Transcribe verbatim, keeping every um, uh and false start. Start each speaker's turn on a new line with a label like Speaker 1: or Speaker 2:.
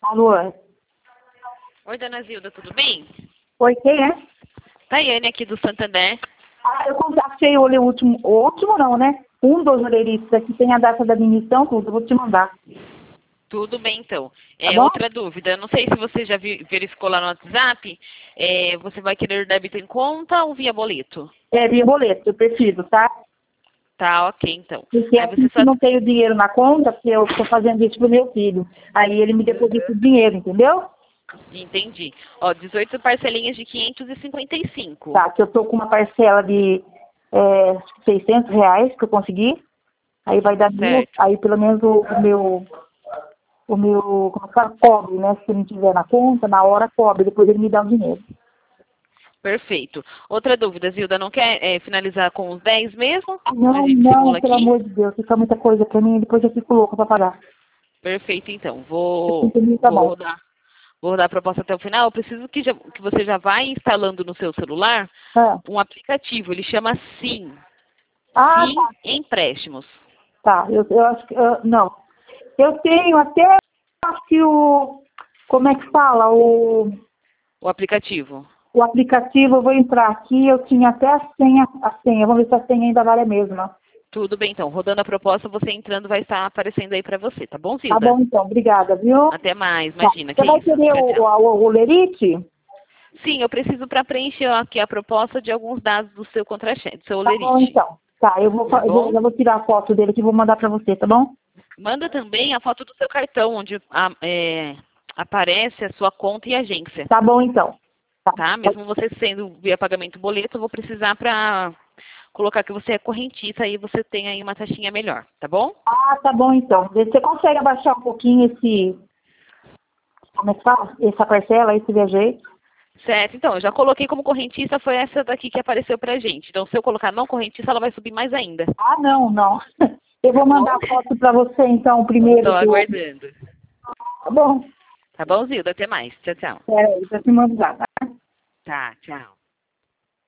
Speaker 1: Alô?
Speaker 2: Oi, dona Zilda, tudo bem?
Speaker 1: Oi, quem é?
Speaker 2: Tayane aqui do Santander.
Speaker 1: Ah, eu achei o olho último, o último não, né? Um dos olheiristas aqui tem a data da admissão, tudo, eu vou te mandar.
Speaker 2: Tudo bem, então.
Speaker 1: Tá
Speaker 2: É,
Speaker 1: bom?
Speaker 2: outra dúvida, não sei se você já vi- verificou lá no WhatsApp, é, você vai querer débito em conta ou via boleto?
Speaker 1: É, via boleto, eu prefiro, tá?
Speaker 2: Tá, ok, então.
Speaker 1: Porque
Speaker 2: Aí
Speaker 1: aqui
Speaker 2: você
Speaker 1: se
Speaker 2: só...
Speaker 1: não tenho dinheiro na conta, porque eu estou fazendo isso pro meu filho. Aí ele me deposita o dinheiro, entendeu?
Speaker 2: Entendi. Ó, dezoito parcelinhas de quinhentos e cinquenta e cinco.
Speaker 1: Tá, que eu tô com uma parcela de é, seiscentos reais que eu consegui. Aí vai dar mil,
Speaker 2: Certo.
Speaker 1: aí pelo menos o, o meu, o meu, como é que fala? Cobre, né? Se não tiver na conta, na hora cobre, depois ele me dá o dinheiro.
Speaker 2: Perfeito. Outra dúvida, Zilda, não quer é, finalizar com os dez mesmo? A
Speaker 1: Não,
Speaker 2: gente
Speaker 1: não,
Speaker 2: simula
Speaker 1: pelo
Speaker 2: aqui?
Speaker 1: amor de Deus, fica muita coisa pra mim, depois eu fico louca pra pagar.
Speaker 2: Perfeito, então. Vou,
Speaker 1: sessenta mil tá
Speaker 2: vou
Speaker 1: bom.
Speaker 2: rodar. Vou rodar a proposta até o final. Eu preciso que, já- que você já vá instalando no seu celular
Speaker 1: Ah,
Speaker 2: um aplicativo. Ele chama Sim.
Speaker 1: ah
Speaker 2: Sim
Speaker 1: tá,
Speaker 2: Empréstimos.
Speaker 1: tá, eu, eu acho que, eu- não. Eu tenho até, acho que o, como é que fala, o,
Speaker 2: O aplicativo.
Speaker 1: o aplicativo, eu vou entrar aqui, eu tinha até a senha, a senha, vamos ver se a senha ainda vale a mesma.
Speaker 2: Tudo bem, então. Rodando a proposta, você entrando vai estar aparecendo aí para você. Tá bom,
Speaker 1: Tá
Speaker 2: Zilda?
Speaker 1: bom então, obrigada, viu?
Speaker 2: Até mais.
Speaker 1: Tá.
Speaker 2: Imagina.
Speaker 1: Você
Speaker 2: Que
Speaker 1: vai
Speaker 2: isso.
Speaker 1: querer
Speaker 2: Tchau,
Speaker 1: o,
Speaker 2: tchau.
Speaker 1: o, o lerite?
Speaker 2: Sim, eu preciso para preencher aqui a proposta de alguns dados do seu contra-cheque, do seu
Speaker 1: Tá bom
Speaker 2: olerite.
Speaker 1: então. Tá, eu vou,
Speaker 2: Tá
Speaker 1: fa- eu vou,
Speaker 2: bom?
Speaker 1: já vou tirar a foto dele aqui e vou mandar pra você, tá bom?
Speaker 2: Manda também a foto do seu cartão, onde a- é, aparece a sua conta e agência.
Speaker 1: Tá bom então. Tá.
Speaker 2: Tá? Mesmo você sendo via pagamento boleto, eu vou precisar para colocar que você é correntista e você tem aí uma taxinha melhor, tá bom?
Speaker 1: Ah, tá bom então. Você consegue abaixar um pouquinho esse, como é que fala? Essa parcela, esse viajei?
Speaker 2: Certo, então, eu já coloquei como correntista, foi essa daqui que apareceu pra gente. Então, se eu colocar não correntista, ela vai subir mais ainda.
Speaker 1: Ah, não, não. Eu
Speaker 2: Tá
Speaker 1: vou
Speaker 2: bom?
Speaker 1: mandar a foto pra você então,
Speaker 2: Tô
Speaker 1: primeiro. Do...
Speaker 2: aguardando.
Speaker 1: Tá bom?
Speaker 2: Tá bom, Zilda? Até mais. Tchau, tchau.
Speaker 1: Peraí, já te mando já, tá?
Speaker 2: Tá, tchau.